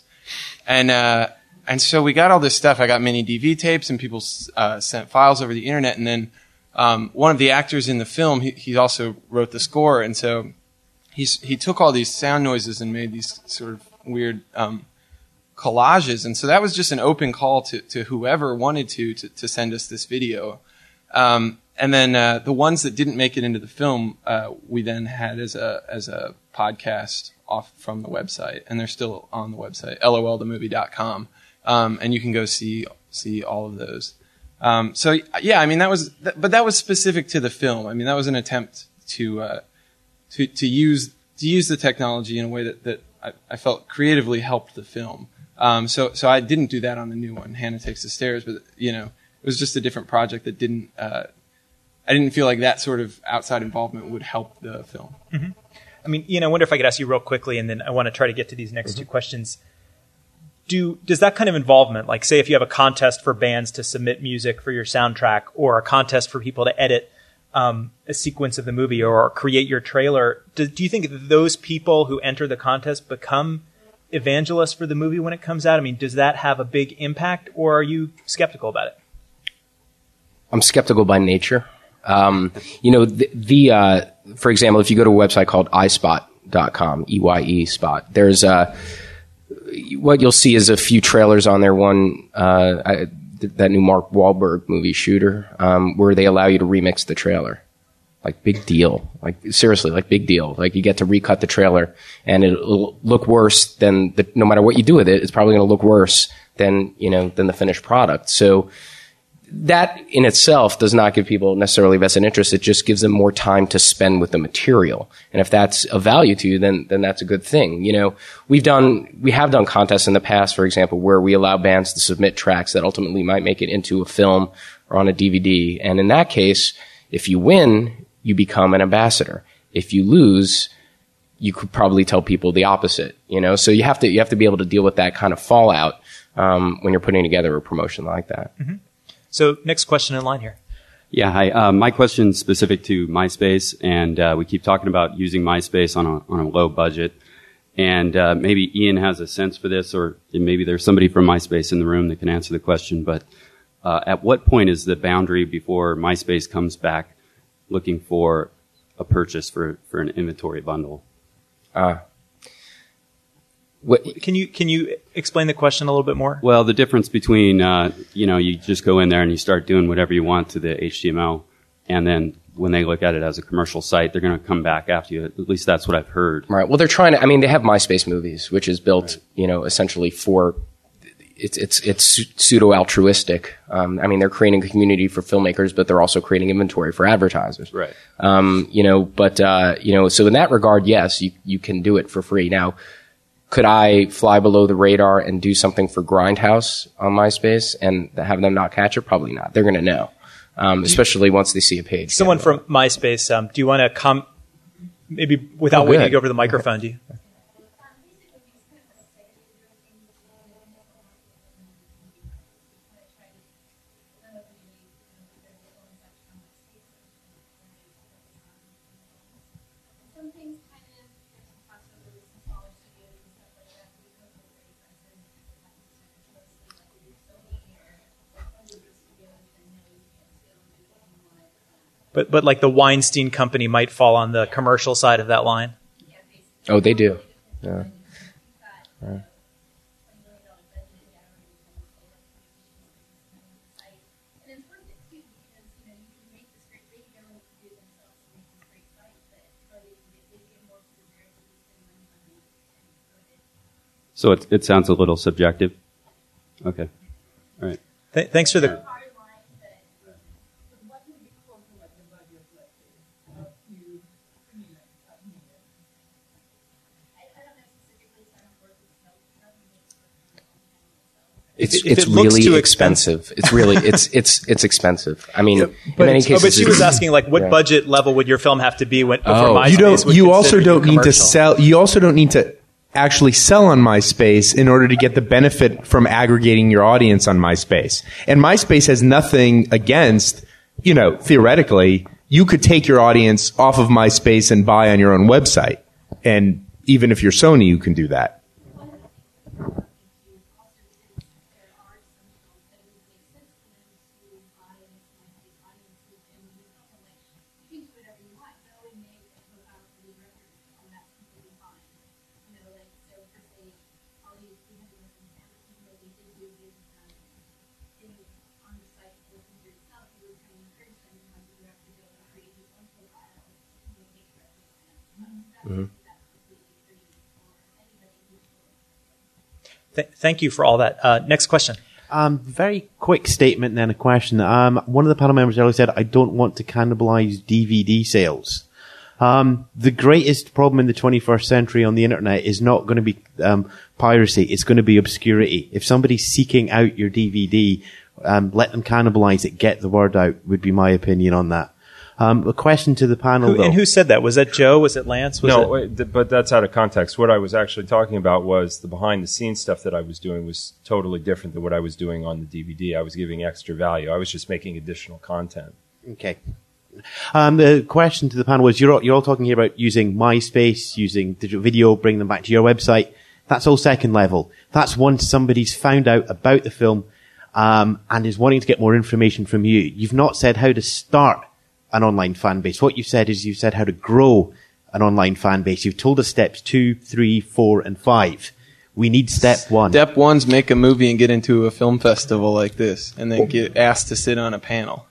And so we got all this stuff. I got mini DV tapes, and people sent files over the internet. And then one of the actors in the film, he also wrote the score, and so he took all these sound noises and made these sort of weird collages. And so that was just an open call to whoever wanted to send us this video. And then the ones that didn't make it into the film, we then had as a podcast off from the website, and they're still on the website, lolthemovie.com, and you can go see all of those. So yeah, I mean that was specific to the film. I mean that was an attempt to use the technology in a way that I felt creatively helped the film. So I didn't do that on the new one, Hannah Takes the Stairs, but it was just a different project that didn't. I didn't feel like that sort of outside involvement would help the film. Mm-hmm. I mean, I wonder if I could ask you real quickly, and then I want to try to get to these next two questions. Does that kind of involvement, like say if you have a contest for bands to submit music for your soundtrack, or a contest for people to edit a sequence of the movie or create your trailer, do you think that those people who enter the contest become evangelists for the movie when it comes out? I mean, does that have a big impact, or are you skeptical about it? I'm skeptical by nature. For example, if you go to a website called iSpot.com, EYE Spot, there's what you'll see is a few trailers on there. One, that new Mark Wahlberg movie, Shooter, where they allow you to remix the trailer. Like, big deal. Like, seriously, like, big deal. Like, you get to recut the trailer, and it'll look worse than no matter what you do with it, it's probably going to look worse than the finished product. So, that in itself does not give people necessarily vested interest. It just gives them more time to spend with the material. And if that's of value to you, then that's a good thing. We have done contests in the past, for example, where we allow bands to submit tracks that ultimately might make it into a film or on a DVD. And in that case, if you win, you become an ambassador. If you lose, you could probably tell people the opposite, So you have to be able to deal with that kind of fallout, when you're putting together a promotion like that. Mm-hmm. So next question in line here. Yeah, hi. My question is specific to MySpace, and we keep talking about using MySpace on a low budget. And maybe Ian has a sense for this, or maybe there's somebody from MySpace in the room that can answer the question. But at what point is the boundary before MySpace comes back looking for a purchase for an inventory bundle? Can you explain the question a little bit more? Well, the difference between, you just go in there and you start doing whatever you want to the HTML, and then when they look at it as a commercial site, they're going to come back after you. At least that's what I've heard. Right. Well, they're trying to, they have MySpace Movies, which is built, essentially for, it's pseudo-altruistic. They're creating a community for filmmakers, but they're also creating inventory for advertisers. Right. So in that regard, yes, you can do it for free. Now, could I fly below the radar and do something for Grindhouse on MySpace and have them not catch it? Probably not. They're going to know, especially once they see a page. Someone from MySpace, do you want to come, maybe without waiting to go over the microphone, do you? But like the Weinstein Company might fall on the commercial side of that line. Oh, they do. Yeah. Right. So it sounds a little subjective. Okay. All right. Thanks for the... It's really expensive. It's really it's expensive. I mean, in many cases. But she was asking, like, what budget level would your film have to be before MySpace would you also consider don't need to commercial? sell. You also don't need to actually sell on MySpace in order to get the benefit from aggregating your audience on MySpace. And MySpace has nothing against, theoretically, you could take your audience off of MySpace and buy on your own website. And even if you're Sony, you can do that. Thank you for all that. Next question. Very quick statement and then a question. One of the panel members earlier said, I don't want to cannibalize DVD sales. The greatest problem in the 21st century on the internet is not going to be piracy. It's going to be obscurity. If somebody's seeking out your DVD, let them cannibalize it, get the word out, would be my opinion on that. A question to the panel, though. And who said that? Was that Joe? Was it Lance? But that's out of context. What I was actually talking about was the behind-the-scenes stuff that I was doing was totally different than what I was doing on the DVD. I was giving extra value. I was just making additional content. Okay. The question to the panel was, you're all talking here about using MySpace, using digital video, bring them back to your website. That's all second level. That's once somebody's found out about the film and is wanting to get more information from you. You've not said how to start an online fan base. What you've said how to grow an online fan base. You've told us steps 2, 3, 4, and 5. We need step 1. Step 1's make a movie and get into a film festival like this, and then get asked to sit on a panel.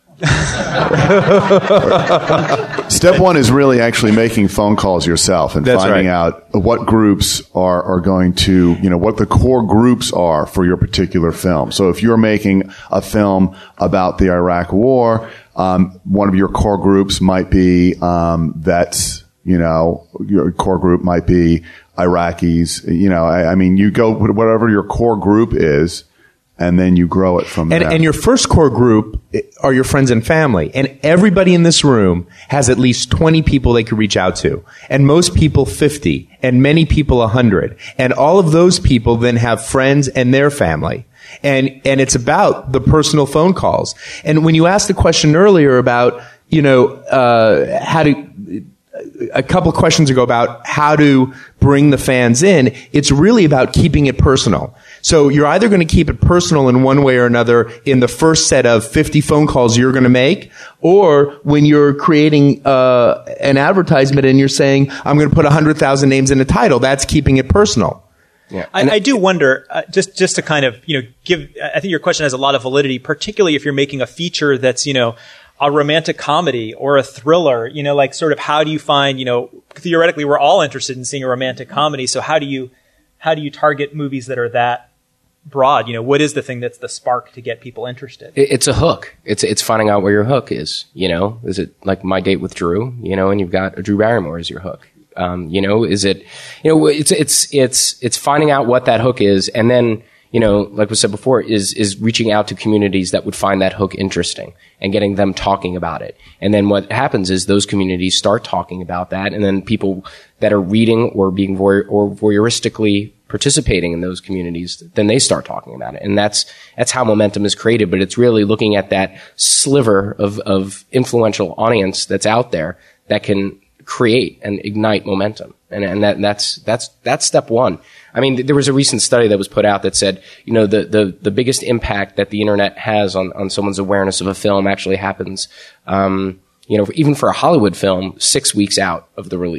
Step 1 is really actually making phone calls yourself and finding out what groups are going to, what the core groups are for your particular film. So if you're making a film about the Iraq War, one of your core groups might be vets. Your core group might be Iraqis. You go whatever your core group is, and then you grow it from there. And your first core group are your friends and family. And everybody in this room has at least 20 people they could reach out to. And most people 50. And many people 100. And all of those people then have friends and their family. And it's about the personal phone calls. And when you asked the question earlier about, a couple of questions ago about how to bring the fans in, it's really about keeping it personal. So you're either going to keep it personal in one way or another in the first set of 50 phone calls you're going to make, or when you're creating an advertisement and you're saying, I'm going to put 100,000 names in a title, that's keeping it personal. Yeah. I do wonder, just to kind of, give, I think your question has a lot of validity, particularly if you're making a feature that's, a romantic comedy or a thriller, sort of how do you find, theoretically we're all interested in seeing a romantic comedy. So how do you target movies that are that broad? What is the thing that's the spark to get people interested? It's a hook. It's finding out where your hook is. Is it like My Date with Drew? And you've got Drew Barrymore as your hook. Is it? It's finding out what that hook is, and then like we said before, is reaching out to communities that would find that hook interesting and getting them talking about it. And then what happens is those communities start talking about that, and then people that are reading or being voyeuristically participating in those communities, then they start talking about it. And that's how momentum is created. But it's really looking at that sliver of influential audience that's out there that can create and ignite momentum. And that's step 1. I mean, there was a recent study that was put out that said, the biggest impact that the internet has on someone's awareness of a film actually happens, even for a Hollywood film, 6 weeks out of the release.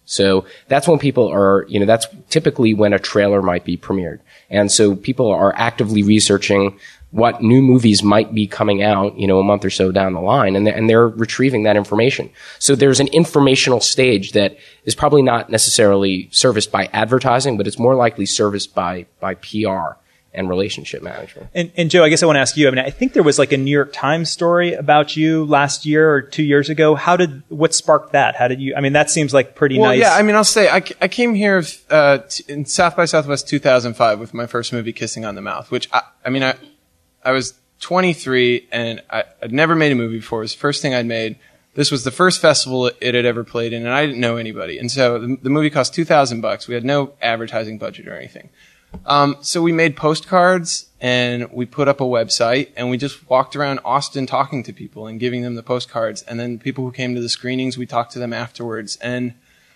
So that's when people are, that's typically when a trailer might be premiered. And so people are actively researching what new movies might be coming out, a month or so down the line, and they're retrieving that information. So there's an informational stage that is probably not necessarily serviced by advertising, but it's more likely serviced by PR and relationship management. And Joe, I guess I want to ask you, I think there was like a New York Times story about you last year or 2 years ago. What sparked that? How did you, that seems like pretty nice. Well, yeah, I'll say, I came here in South by Southwest 2005 with my first movie, Kissing on the Mouth, which, I was 23 and I'd never made a movie before. It was the first thing I'd made. This was the first festival it had ever played in, and I didn't know anybody. And so the movie cost $2,000. We had no advertising budget or anything. So we made postcards and we put up a website and we just walked around Austin talking to people and giving them the postcards. And then people who came to the screenings, we talked to them afterwards. And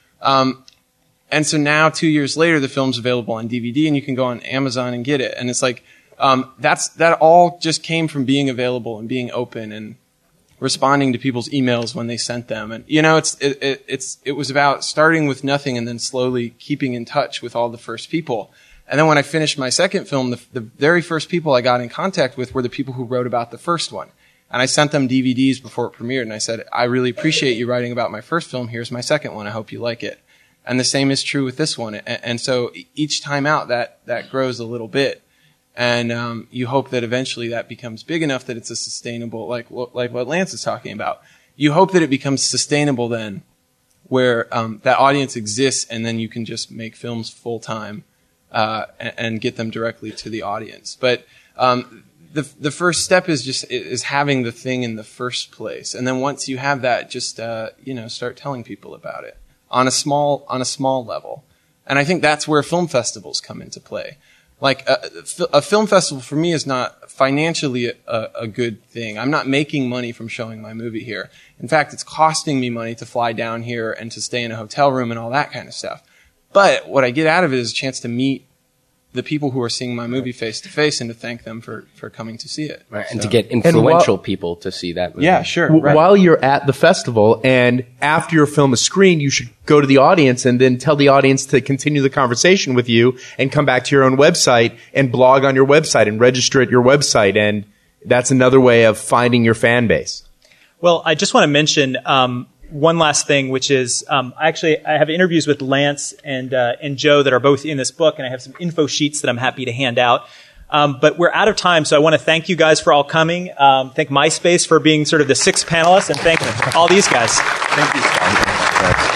so now 2 years later, the film's available on DVD and you can go on Amazon and get it. And it's like, that all just came from being available and being open and responding to people's emails when they sent them. And, it was about starting with nothing and then slowly keeping in touch with all the first people. And then when I finished my second film, the very first people I got in contact with were the people who wrote about the first one. And I sent them DVDs before it premiered. And I said, I really appreciate you writing about my first film. Here's my second one. I hope you like it. And the same is true with this one. And so each time out, that grows a little bit. And you hope that eventually that becomes big enough that it's a sustainable, like what Lance is talking about. You hope that it becomes sustainable then, where that audience exists, and then you can just make films full time and get them directly to the audience. But the first step is having the thing in the first place, and then once you have that, just start telling people about it on a small level. And I think that's where film festivals come into play. Like a film festival for me is not financially a good thing. I'm not making money from showing my movie here. In fact, it's costing me money to fly down here and to stay in a hotel room and all that kind of stuff. But what I get out of it is a chance to meet the people who are seeing my movie face to face and to thank them for coming to see it. Right. And to get influential people to see that movie. Yeah, sure. Right. While you're at the festival and after your film is screened, you should go to the audience and then tell the audience to continue the conversation with you and come back to your own website and blog on your website and register at your website. And that's another way of finding your fan base. Well, I just want to mention one last thing, which is I have interviews with Lance and Joe that are both in this book, and I have some info sheets that I'm happy to hand out. But we're out of time, so I want to thank you guys for all coming. Thank MySpace for being sort of the sixth panelist, and thank all these guys. Thank you.